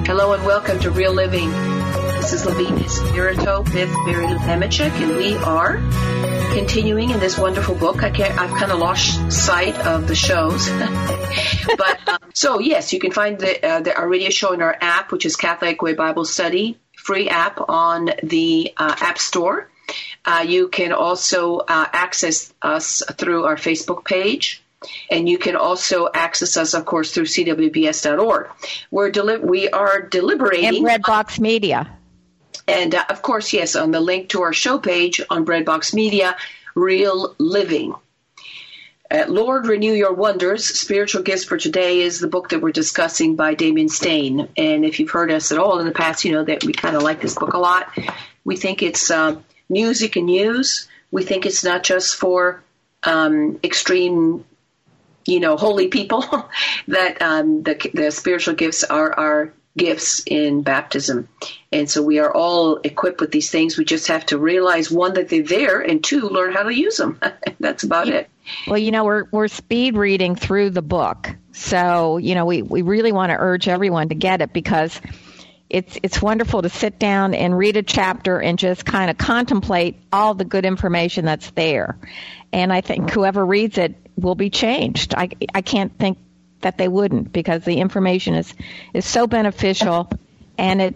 Hello and welcome to Real Living. This is Lavinia Spirito with Mary Lou Nemechek, and we are continuing in this wonderful book. I've kind of lost sight of the shows. But so, yes, you can find our radio show in our app, which is Catholic Way Bible Study, free app on the App Store. You can also access us through our Facebook page. And you can also access us, of course, through cwbs.org. We are deliberating. And Breadbox Media. And, of course, yes, on the link to our show page on Breadbox Media, Real Living. Lord, Renew Your Wonders, Spiritual Gifts for Today is the book that we're discussing by Damien Stain. And if you've heard us at all in the past, you know that we kind of like this book a lot. We think it's music and news. We think it's not just for extreme holy people, that the spiritual gifts are our gifts in baptism. And so we are all equipped with these things. We just have to realize, one, that they're there, and two, learn how to use them. That's about it. Well, we're speed reading through the book. So, we really want to urge everyone to get it, because it's wonderful to sit down and read a chapter and just kind of contemplate all the good information that's there. And I think whoever reads it will be changed. I can't think that they wouldn't, because the information is so beneficial, and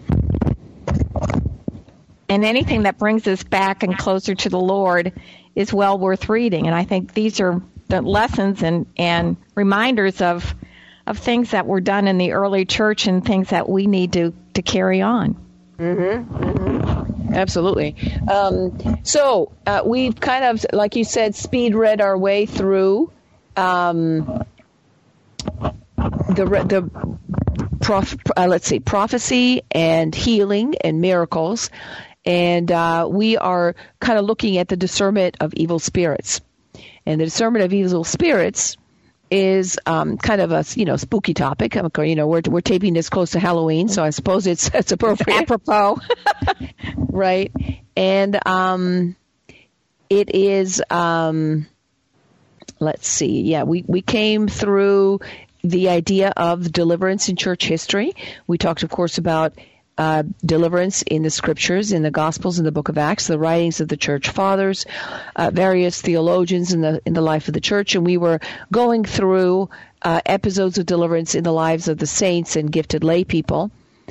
anything that brings us back and closer to the Lord is well worth reading. And I think these are the lessons and reminders of things that were done in the early church and things that we need to carry on. Mm-hmm. Mm-hmm. Absolutely. So we've kind of, like you said, speed read our way through prophecy and healing and miracles, and we are kind of looking at the discernment of evil spirits. And the discernment of evil spirits is kind of a spooky topic. We're taping this close to Halloween, so I suppose it's appropriate. It's apropos. Right. And it is, let's see. Yeah, we came through the idea of deliverance in church history. We talked, of course, about deliverance in the scriptures, in the Gospels, in the book of Acts, the writings of the church fathers, various theologians in the life of the church. And we were going through episodes of deliverance in the lives of the saints and gifted lay people.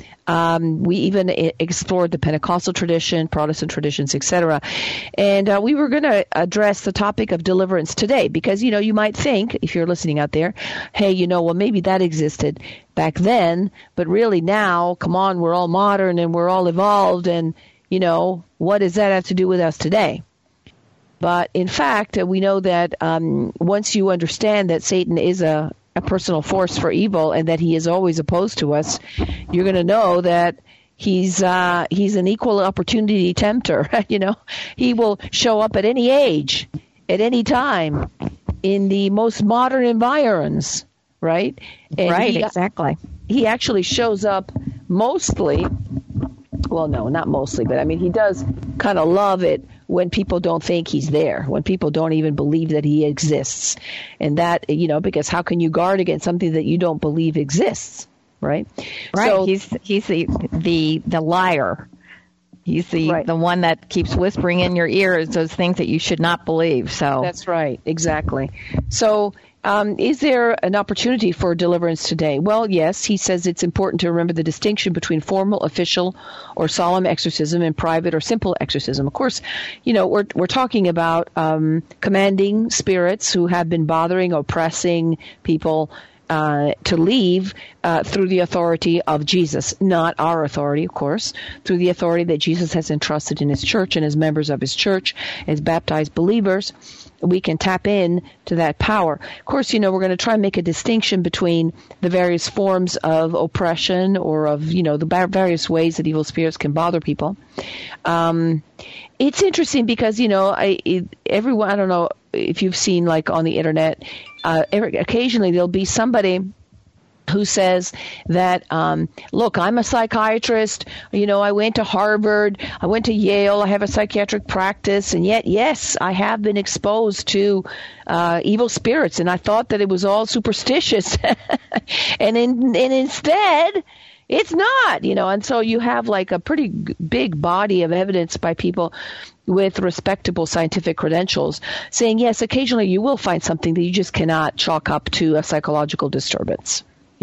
We even explored the Pentecostal tradition, Protestant traditions, etc. And we were going to address the topic of deliverance today, because, you might think, if you're listening out there, hey, well, maybe that existed back then, but really now, come on, we're all modern and we're all evolved, and, what does that have to do with us today? But in fact, we know that once you understand that Satan is a personal force for evil and that he is always opposed to us, you're going to know that he's an equal opportunity tempter. He will show up at any age, at any time, in the most modern environs, right? And right, exactly. He actually shows up mostly, well, no, not mostly, but he does kind of love it when people don't think he's there, when people don't even believe that he exists. And that, because how can you guard against something that you don't believe exists, right? Right. So, he's the liar. He's the one that keeps whispering in your ears those things that you should not believe. So that's right. Exactly. So is there an opportunity for deliverance today? Well, yes. He says it's important to remember the distinction between formal, official, or solemn exorcism and private or simple exorcism. Of course, we're talking about commanding spirits who have been bothering, oppressing people to leave through the authority of Jesus, not our authority, of course, through the authority that Jesus has entrusted in his church and as members of his church, as baptized believers. We can tap in to that power. Of course, we're going to try and make a distinction between the various forms of oppression or of, the various ways that evil spirits can bother people. It's interesting because, everyone, I don't know if you've seen, like, on the internet, occasionally there'll be somebody who says that, look, I'm a psychiatrist, I went to Harvard, I went to Yale, I have a psychiatric practice, and yet, yes, I have been exposed to evil spirits, and I thought that it was all superstitious. and instead, It's not, and so you have like a pretty big body of evidence by people with respectable scientific credentials saying, yes, occasionally you will find something that you just cannot chalk up to a psychological disturbance.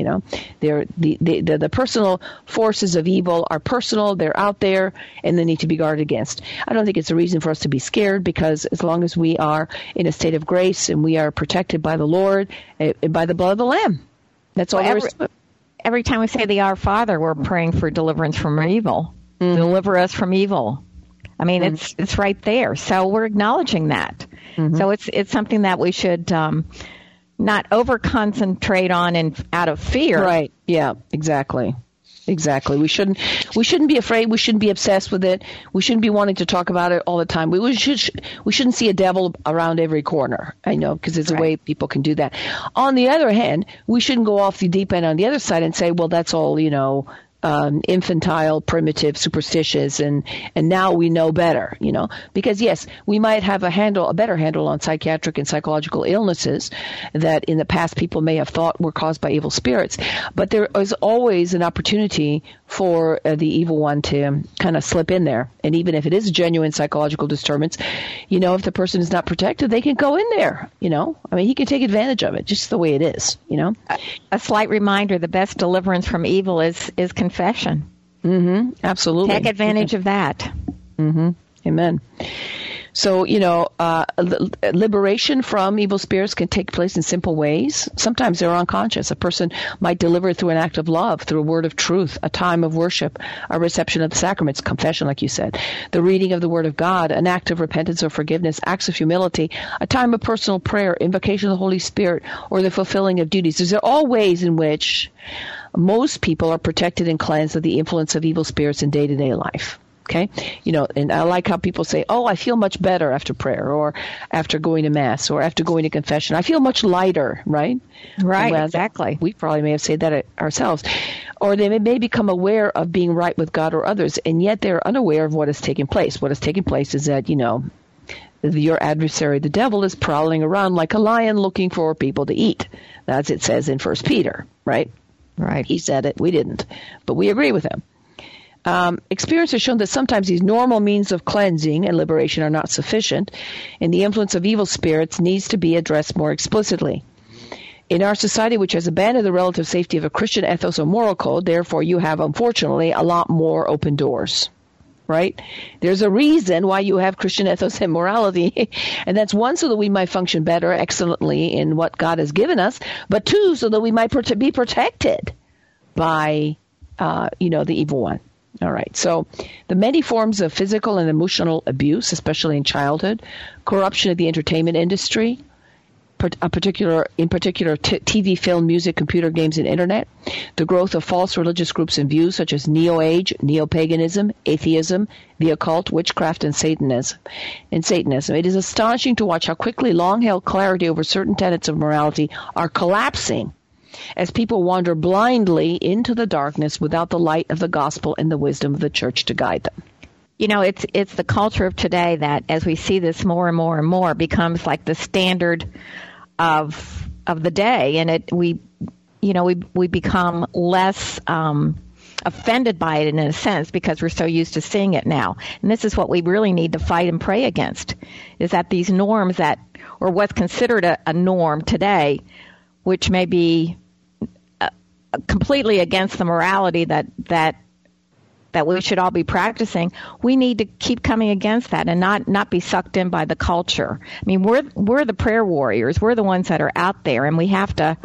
The personal forces of evil are personal, they're out there, and they need to be guarded against. I don't think it's a reason for us to be scared, because as long as we are in a state of grace and we are protected by the Lord and by the blood of the Lamb, that's all there is to it. Every time we say the Our Father, we're praying for deliverance from evil. Mm-hmm. Deliver us from evil. I mean, mm-hmm. it's right there. So we're acknowledging that. Mm-hmm. So it's something that we should not over concentrate on and out of fear. Right. Yeah. Exactly. We shouldn't be afraid. We shouldn't be obsessed with it. We shouldn't be wanting to talk about it all the time. We shouldn't see a devil around every corner. I know, because there's a way people can do that. On the other hand, we shouldn't go off the deep end on the other side and say, well, that's all, infantile, primitive, superstitious, and now we know better, because yes, we might have a better handle on psychiatric and psychological illnesses that in the past people may have thought were caused by evil spirits, but there is always an opportunity for the evil one to kind of slip in there. And even if it is a genuine psychological disturbance, if the person is not protected, they can go in there, he can take advantage of it, just the way it is, A slight reminder, the best deliverance from evil is confession. Mm-hmm. Absolutely. Take advantage of that. Mm-hmm. Amen. So, liberation from evil spirits can take place in simple ways. Sometimes they're unconscious. A person might deliver it through an act of love, through a word of truth, a time of worship, a reception of the sacraments, confession, like you said, the reading of the Word of God, an act of repentance or forgiveness, acts of humility, a time of personal prayer, invocation of the Holy Spirit, or the fulfilling of duties. These are all ways in which most people are protected and cleansed of the influence of evil spirits in day-to-day life. Okay? And I like how people say, oh, I feel much better after prayer, or after going to Mass, or after going to confession. I feel much lighter, right? Right, exactly. We probably may have said that ourselves. Or they may become aware of being right with God or others, and yet they're unaware of what is taking place. What is taking place is that, your adversary, the devil, is prowling around like a lion looking for people to eat. As it says in 1 Peter, right? Right. He said it. We didn't. But we agree with him. Experience has shown that sometimes these normal means of cleansing and liberation are not sufficient, and the influence of evil spirits needs to be addressed more explicitly. In our society, which has abandoned the relative safety of a Christian ethos or moral code, therefore you have, unfortunately, a lot more open doors. Right? There's a reason why you have Christian ethos and morality, and that's one, so that we might function better, excellently in what God has given us, but two, so that we might be protected by, the evil one. All right. So the many forms of physical and emotional abuse, especially in childhood, corruption of the entertainment industry, in particular TV, film, music, computer games, and internet, the growth of false religious groups and views such as Neo-Age, Neo-Paganism, atheism, the occult, witchcraft, and Satanism. It is astonishing to watch how quickly long-held clarity over certain tenets of morality are collapsing as people wander blindly into the darkness without the light of the gospel and the wisdom of the church to guide them. It's the culture of today that, as we see this more and more and more, becomes like the standard of the day, and we become less offended by it in a sense, because we're so used to seeing it now. And this is what we really need to fight and pray against, is that these norms or what's considered a norm today, which may be completely against the morality that we should all be practicing, we need to keep coming against that and not be sucked in by the culture. I mean, we're the prayer warriors. We're the ones that are out there, and we have to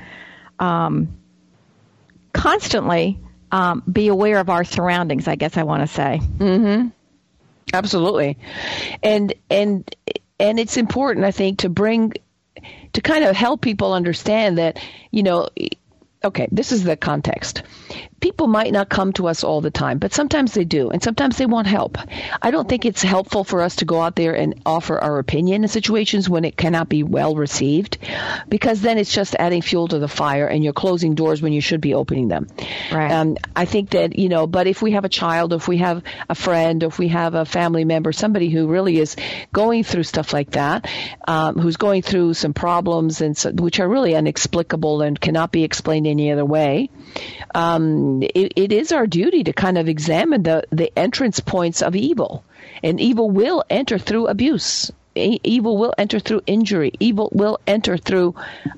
constantly be aware of our surroundings, I guess I want to say. Mm-hmm. Absolutely. And it's important, I think, to kind of help people understand that, okay, this is the context. People might not come to us all the time, but sometimes they do, and sometimes they want help. I don't think it's helpful for us to go out there and offer our opinion in situations when it cannot be well received, because then it's just adding fuel to the fire, and you're closing doors when you should be opening them. Right. I think that, but if we have a child, if we have a friend, if we have a family member, somebody who really is going through stuff like that, who's going through some problems which are really inexplicable and cannot be explained any other way, it is our duty to kind of examine the entrance points of evil. And evil will enter through abuse. Evil will enter through injury. Evil will enter through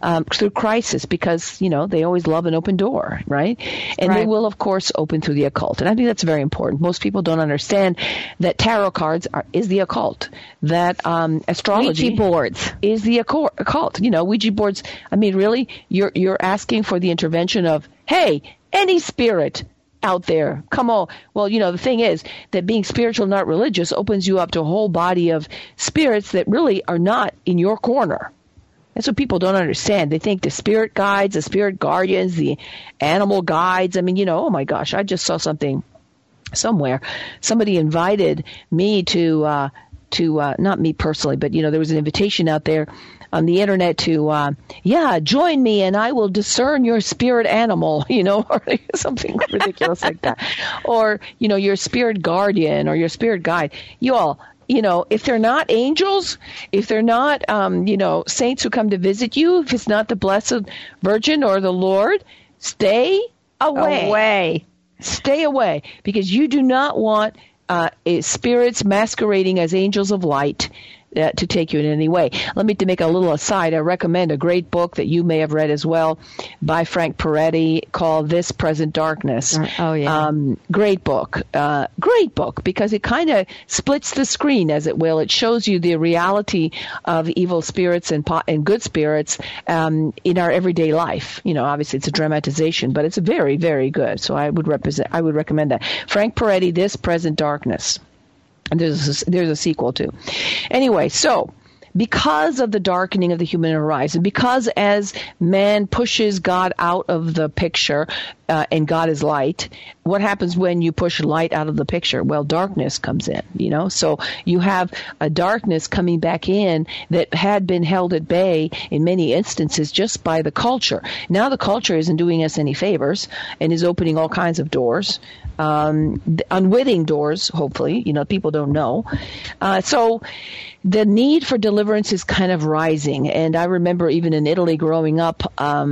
crisis, because they always love an open door, right? And they will, of course, open through the occult. And I think that's very important. Most people don't understand that tarot cards is the occult. That astrology Ouija boards is the occult. Ouija boards. I mean, really, you're asking for the intervention of, hey, any spirit out there, come on. Well, the thing is that being spiritual, not religious, opens you up to a whole body of spirits that really are not in your corner. That's what people don't understand. They think the spirit guides, the spirit guardians, the animal guides. I mean, oh my gosh, I just saw something somewhere. Somebody invited me to not me personally, but there was an invitation out there on the internet to, join me and I will discern your spirit animal, or something ridiculous like that. Or, your spirit guardian or your spirit guide. You all, if they're not angels, if they're not, saints who come to visit you, if it's not the Blessed Virgin or the Lord, stay away. Stay away, because you do not want spirits masquerading as angels of light to take you in any way. Let me make a little aside. I recommend a great book that you may have read as well by Frank Peretti called This Present Darkness. Oh, yeah. Great book. Great book, because it kind of splits the screen, as it will. It shows you the reality of evil spirits and good spirits in our everyday life. Obviously it's a dramatization, but it's very, very good. So I would recommend that. Frank Peretti, This Present Darkness. And there's a sequel too. Anyway, so because of the darkening of the human horizon, because as man pushes God out of the picture, and God is light, what happens when you push light out of the picture? Well, darkness comes in, So you have a darkness coming back in that had been held at bay in many instances just by the culture. Now the culture isn't doing us any favors and is opening all kinds of doors. Unwitting doors, hopefully, people don't know. So the need for deliverance is kind of rising. And I remember even in Italy growing up,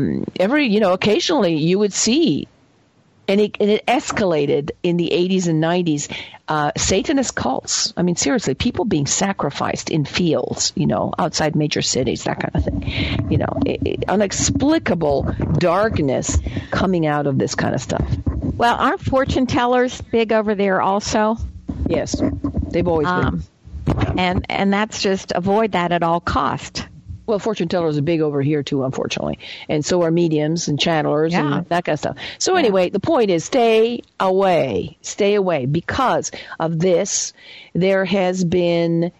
occasionally you would see, and it escalated in the 80s and 90s, Satanist cults. I mean, seriously, people being sacrificed in fields, outside major cities, that kind of thing. Unexplicable darkness coming out of this kind of stuff. Well, aren't fortune tellers big over there also? Yes, they've always been. And that's just avoid that at all cost. Well, fortune tellers are big over here too, unfortunately, and so are mediums and channelers and that kind of stuff. So anyway, the point is stay away, because of this. There has been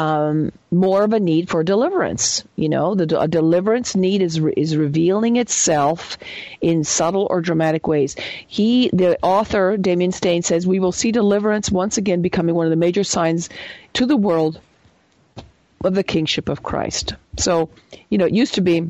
more of a need for deliverance. A deliverance need is revealing itself in subtle or dramatic ways. The author, Damien Stain, says we will see deliverance once again becoming one of the major signs to the world of the kingship of Christ. So, it used to be,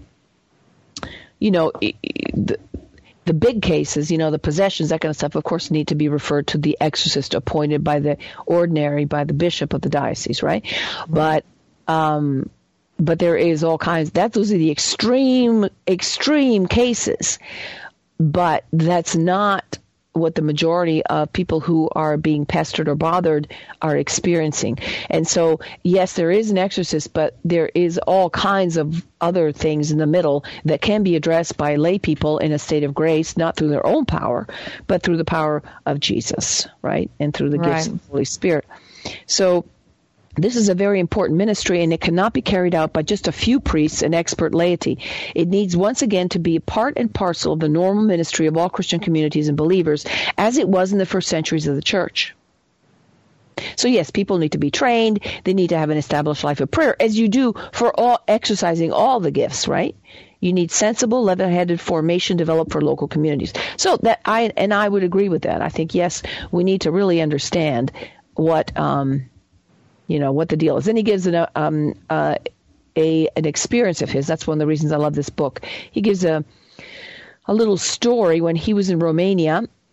the big cases, the possessions, that kind of stuff, of course, need to be referred to the exorcist appointed by the bishop of the diocese, right? But there is all kinds. Those are the extreme cases. But that's not what the majority of people who are being pestered or bothered are experiencing. And so, yes, there is an exorcist, but there is all kinds of other things in the middle that can be addressed by lay people in a state of grace, not through their own power, but through the power of Jesus, right? And through the gifts of the Holy Spirit. So this is a very important ministry, and it cannot be carried out by just a few priests and expert laity. It needs once again to be part and parcel of the normal ministry of all Christian communities and believers, as it was in the first centuries of the church. So yes, people need to be trained. They need to have an established life of prayer, as you do for exercising all the gifts, right? You need sensible, level-headed formation developed for local communities. So I would agree with that. I think, yes, we need to really understand what the deal is. Then he gives an experience of his. That's one of the reasons I love this book. He gives a little story when he was in Romania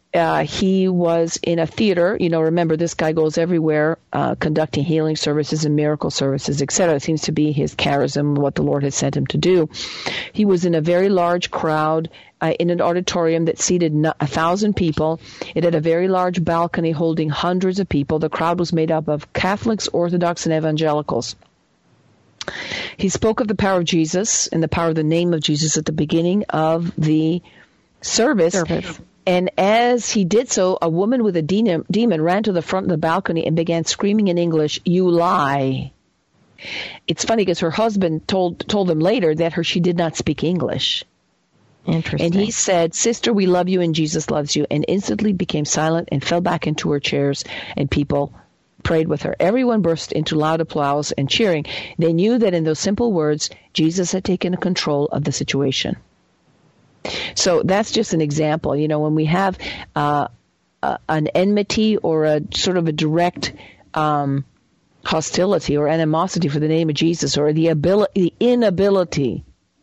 He was in a theater. Remember, this guy goes everywhere, conducting healing services and miracle services, etc. It seems to be his charism, what the Lord has sent him to do. He was in a very large crowd in an auditorium that seated 1,000 people. It had a very large balcony holding hundreds of people. The crowd was made up of Catholics, Orthodox, and evangelicals. He spoke of the power of Jesus and the power of the name of Jesus at the beginning of the service. And as he did so, a woman with a demon ran to the front of the balcony and began screaming in English, "You lie." It's funny because her husband told them later that she did not speak English. Interesting. And he said, "Sister, we love you and Jesus loves you," and instantly became silent and fell back into her chairs, and people prayed with her. Everyone burst into loud applause and cheering. They knew that in those simple words, Jesus had taken control of the situation. So that's just an example. When we have an enmity or a sort of a direct hostility or animosity for the name of Jesus, or the inability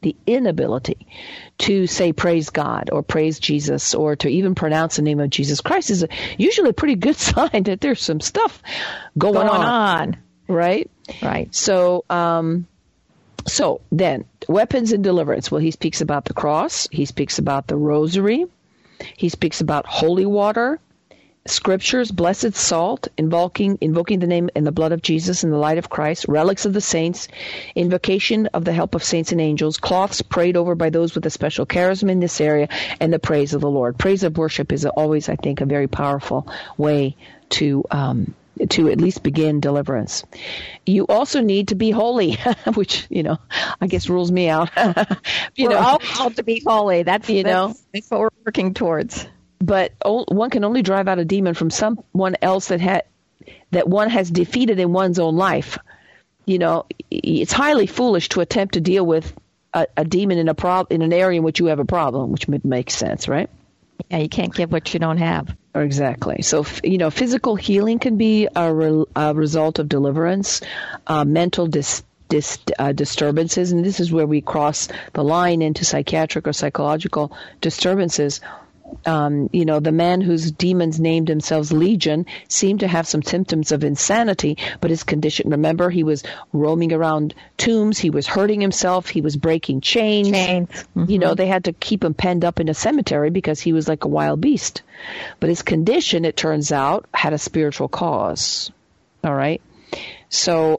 to say praise God or praise Jesus or to even pronounce the name of Jesus Christ is usually a pretty good sign that there's some stuff going on. Right? Right. So then, weapons and deliverance. Well, he speaks about the cross. He speaks about the rosary. He speaks about holy water, scriptures, blessed salt, invoking the name and the blood of Jesus and the light of Christ, relics of the saints, invocation of the help of saints and angels, cloths prayed over by those with a special charisma in this area, and the praise of the Lord. Praise of worship is always, I think, a very powerful way to at least begin deliverance. You also need to be holy, which, I guess rules me out. We're all called to be holy. That's what we're working towards. But one can only drive out a demon from someone else that one has defeated in one's own life. It's highly foolish to attempt to deal with a demon in an area in which you have a problem, which makes sense, right? Yeah, you can't give what you don't have. Exactly. So, physical healing can be a result of deliverance, mental disturbances, and this is where we cross the line into psychiatric or psychological disturbances. The man whose demons named themselves Legion seemed to have some symptoms of insanity, but his condition, remember, he was roaming around tombs, he was hurting himself, he was breaking chains. Mm-hmm. They had to keep him penned up in a cemetery because he was like a wild beast. But his condition, it turns out, had a spiritual cause. All right? So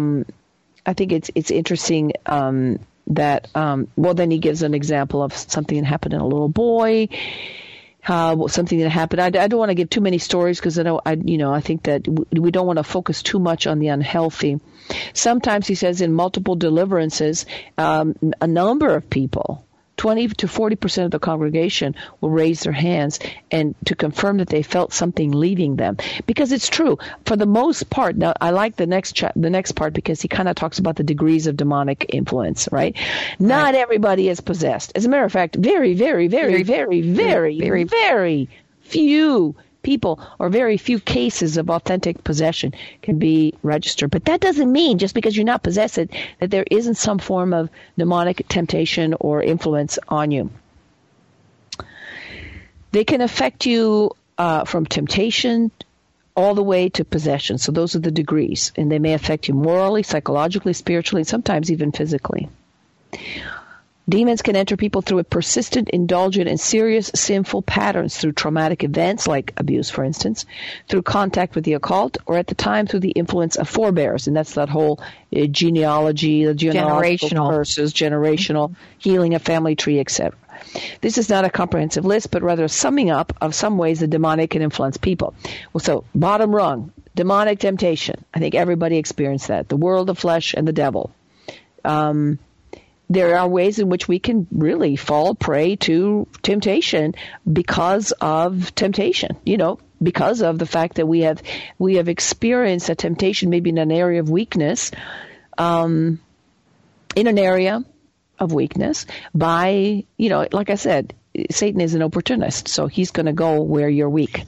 I think it's interesting that then he gives an example of something that happened in a little boy, something that happened. I don't want to give too many stories because I think that we don't want to focus too much on the unhealthy. Sometimes he says in multiple deliverances, a number of people, 20 to 40% of the congregation will raise their hands and to confirm that they felt something leaving them. Because it's true. For the most part, now I like the next part because he kind of talks about the degrees of demonic influence, right? Not everybody is possessed. As a matter of fact, very, very, very, very, very, very, very few people or very few cases of authentic possession can be registered. But that doesn't mean just because you're not possessed that there isn't some form of demonic temptation or influence on you. They can affect you from temptation all the way to possession. So those are the degrees. And they may affect you morally, psychologically, spiritually, and sometimes even physically. Demons can enter people through a persistent, indulgent, and serious sinful patterns through traumatic events like abuse, for instance, through contact with the occult, or at the time through the influence of forebears. And that's that whole genealogy, the generational curses, generational healing, a family tree, etc. This is not a comprehensive list, but rather a summing up of some ways the demonic can influence people. Well, so bottom rung, demonic temptation. I think everybody experienced that. The world, the flesh, and the devil. There are ways in which we can really fall prey to temptation because of temptation, because of the fact that we have experienced a temptation maybe in an area of weakness, by, like I said, Satan is an opportunist, so he's going to go where you're weak.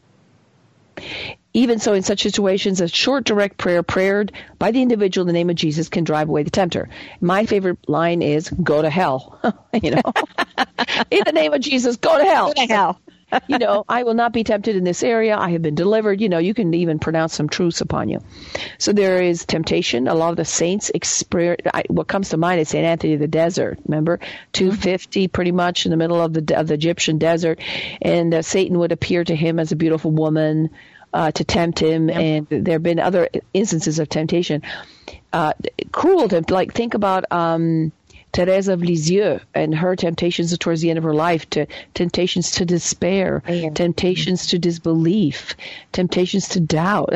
Even so, in such situations, a short, direct prayer prayed by the individual in the name of Jesus can drive away the tempter. My favorite line is, go to hell. In the name of Jesus, go to hell. Go to hell. I will not be tempted in this area. I have been delivered. You can even pronounce some truths upon you. So there is temptation. A lot of the saints experience. What comes to mind is St. Anthony of the Desert. Remember, 250, pretty much in the middle of the Egyptian desert, and Satan would appear to him as a beautiful woman to tempt him. Yep. And there have been other instances of temptation. Cruel temptation. Think about Thérèse of Lisieux and her temptations towards the end of her life, temptations to despair, temptations to disbelief, temptations to doubt.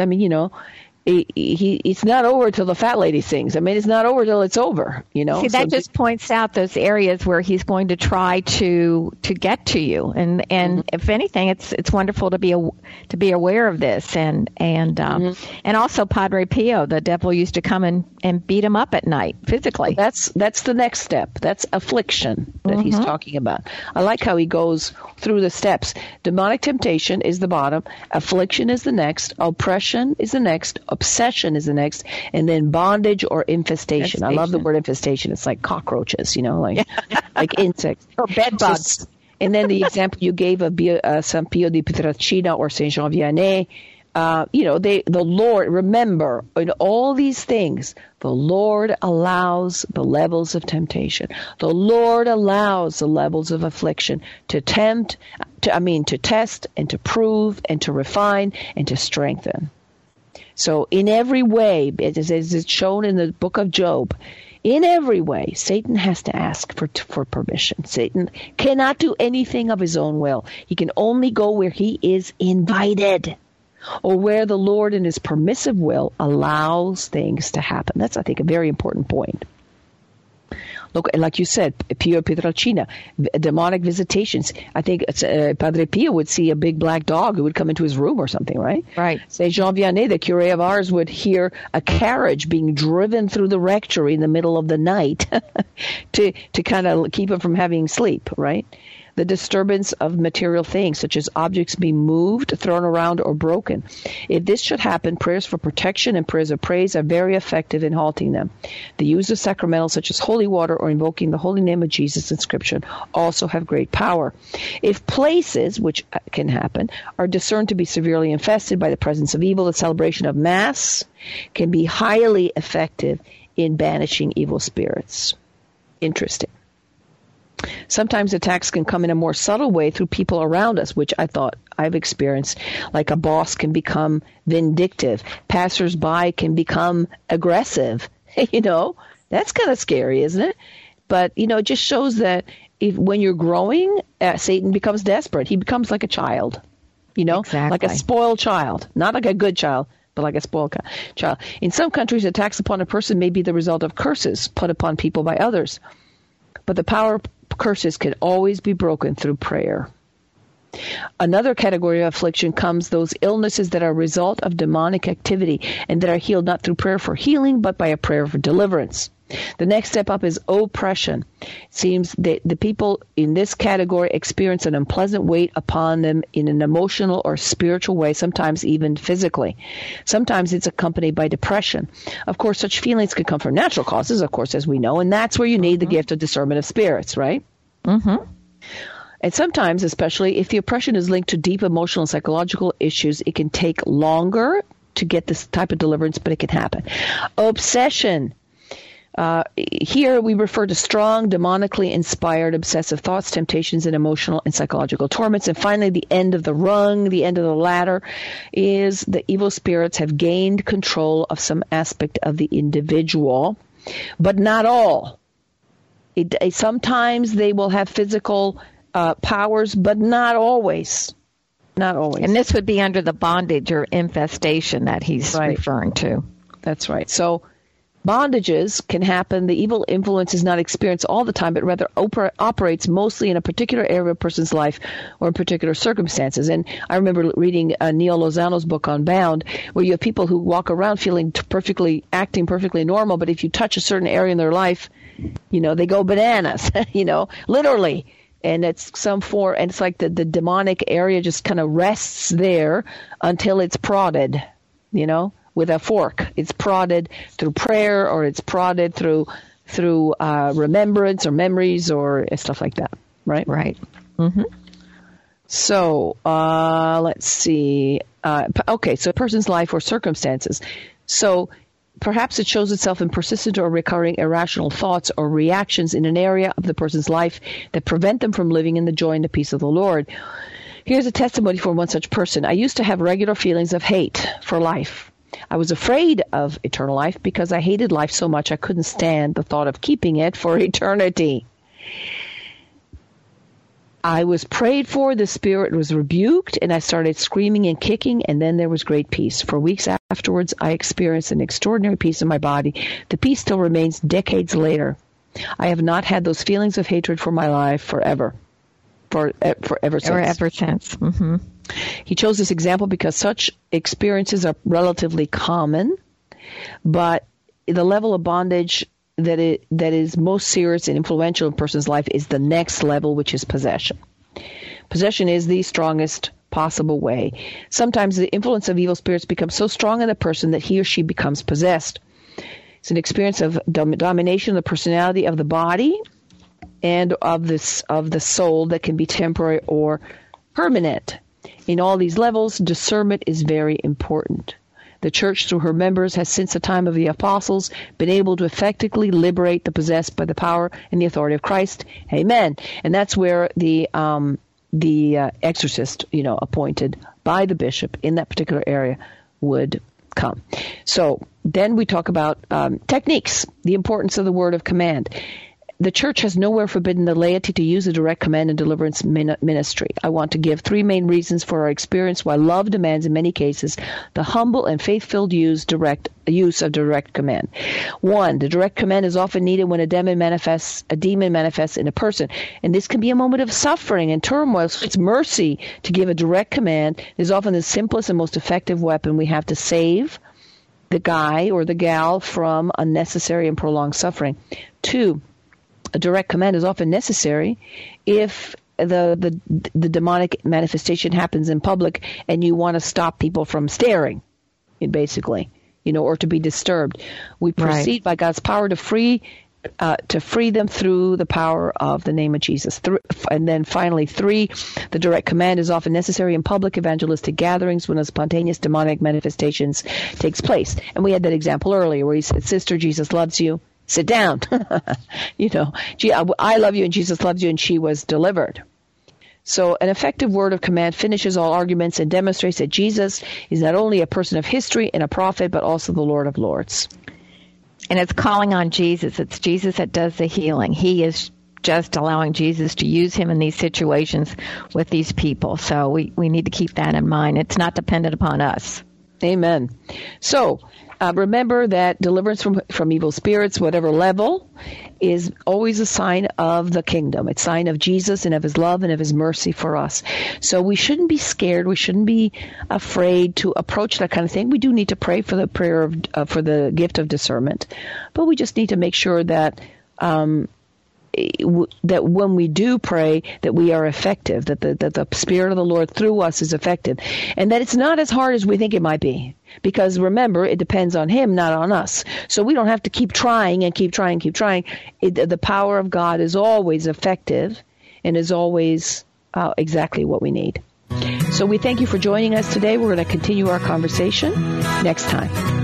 It's not over till the fat lady sings. It's not over till it's over, See, that just points out those areas where he's going to try to get to you. And if anything, it's wonderful to be aware of this. And also Padre Pio, the devil used to come and beat him up at night physically. That's the next step. That's affliction that he's talking about. I like how he goes through the steps. Demonic temptation is the bottom. Affliction is the next. Oppression is the next. Obsession is the next, and then bondage or infestation. I love the word infestation. It's like cockroaches, like insects or bed bugs. And then the example you gave of San Pio di Pietrelcina or Saint Jean Vianney, the Lord, remember, in all these things, the Lord allows the levels of temptation. The Lord allows the levels of affliction to test and to prove and to refine and to strengthen. So in every way, as it's shown in the book of Job, in every way, Satan has to ask for permission. Satan cannot do anything of his own will. He can only go where he is invited, or where the Lord in his permissive will allows things to happen. That's, I think, a very important point. Look, like you said, Pio Pietrelcina, demonic visitations. I think Padre Pio would see a big black dog who would come into his room or something, right? Right. Saint Jean Vianney, the curé of ours, would hear a carriage being driven through the rectory in the middle of the night to kind of keep him from having sleep, right? The disturbance of material things, such as objects being moved, thrown around, or broken. If this should happen, prayers for protection and prayers of praise are very effective in halting them. The use of sacramentals such as holy water or invoking the holy name of Jesus in Scripture also have great power. If places, which can happen, are discerned to be severely infested by the presence of evil, the celebration of Mass can be highly effective in banishing evil spirits. Interesting. Sometimes attacks can come in a more subtle way through people around us, which I thought I've experienced. Like a boss can become vindictive. Passers-by can become aggressive. That's kind of scary, isn't it? But, it just shows that when you're growing, Satan becomes desperate. He becomes like a child, Exactly. Like a spoiled child, not like a good child, but like a spoiled child. In some countries, attacks upon a person may be the result of curses put upon people by others. But the power of curses can always be broken through prayer. Another category of affliction comes those illnesses that are a result of demonic activity and that are healed not through prayer for healing, but by a prayer for deliverance. The next step up is oppression. It seems that the people in this category experience an unpleasant weight upon them in an emotional or spiritual way, sometimes even physically. Sometimes it's accompanied by depression. Of course, such feelings can come from natural causes, of course, as we know, and that's where you need the gift of discernment of spirits, right? Mm-hmm. And sometimes, especially if the oppression is linked to deep emotional and psychological issues, it can take longer to get this type of deliverance, but it can happen. Obsession. Here we refer to strong, demonically inspired, obsessive thoughts, temptations, and emotional and psychological torments. And finally, the end of the rung, the end of the ladder, is the evil spirits have gained control of some aspect of the individual, but not all. Sometimes they will have physical powers, but not always. Not always. And this would be under the bondage or infestation that he's referring to. That's right. So bondages can happen. The evil influence is not experienced all the time, but rather operates mostly in a particular area of a person's life or in particular circumstances. And I remember reading Neil Lozano's book on Bound, where you have people who walk around feeling acting perfectly normal, but if you touch a certain area in their life, they go bananas, literally. And it's and it's like the demonic area just kind of rests there until it's prodded, with a fork. It's prodded through prayer, or it's prodded through remembrance or memories or stuff like that, right? Right. Mm-hmm. So, let's see. Okay, so a person's life or circumstances. So perhaps it shows itself in persistent or recurring irrational thoughts or reactions in an area of the person's life that prevent them from living in the joy and the peace of the Lord. Here's a testimony from one such person. I used to have regular feelings of hate for life. I was afraid of eternal life because I hated life so much I couldn't stand the thought of keeping it for eternity. I was prayed for, the spirit was rebuked, and I started screaming and kicking, and then there was great peace. For weeks afterwards, I experienced an extraordinary peace in my body. The peace still remains decades later. I have not had those feelings of hatred for my life forever since. Mm-hmm. He chose this example because such experiences are relatively common, but the level of bondage that is most serious and influential in a person's life is the next level, which is possession. Possession is the strongest possible way. Sometimes the influence of evil spirits becomes so strong in a person that he or she becomes possessed. It's an experience of domination of the personality of the body and of the soul that can be temporary or permanent. In all these levels, discernment is very important. The church, through her members, has since the time of the apostles been able to effectively liberate the possessed by the power and the authority of Christ. Amen. And that's where the exorcist, appointed by the bishop in that particular area would come. So then we talk about techniques, the importance of the word of command. The church has nowhere forbidden the laity to use a direct command and deliverance ministry. I want to give three main reasons for our experience why love demands in many cases the humble and faith-filled use of direct command. 1, the direct command is often needed when a demon manifests in a person, and this can be a moment of suffering and turmoil. So it's mercy to give a direct command. It is often the simplest and most effective weapon we have to save the guy or the gal from unnecessary and prolonged suffering. 2, a direct command is often necessary if the demonic manifestation happens in public and you want to stop people from staring, basically, or to be disturbed. We proceed by God's power to free them through the power of the name of Jesus. And then finally, 3, the direct command is often necessary in public evangelistic gatherings when a spontaneous demonic manifestations takes place. And we had that example earlier where he said, "Sister, Jesus loves you. Sit down." I love you and Jesus loves you, and she was delivered. So an effective word of command finishes all arguments and demonstrates that Jesus is not only a person of history and a prophet, but also the Lord of Lords. And it's calling on Jesus. It's Jesus that does the healing. He is just allowing Jesus to use him in these situations with these people. So we need to keep that in mind. It's not dependent upon us. Amen. So remember that deliverance from evil spirits, whatever level, is always a sign of the kingdom. It's a sign of Jesus and of his love and of his mercy for us. So we shouldn't be scared. We shouldn't be afraid to approach that kind of thing. We do need to pray for the prayer for the gift of discernment, but we just need to make sure that that when we do pray, that we are effective, that the Spirit of the Lord through us is effective, and that it's not as hard as we think it might be. Because remember, it depends on him, not on us. So we don't have to keep trying and keep trying. The power of God is always effective and is always exactly what we need. So we thank you for joining us today. We're going to continue our conversation next time.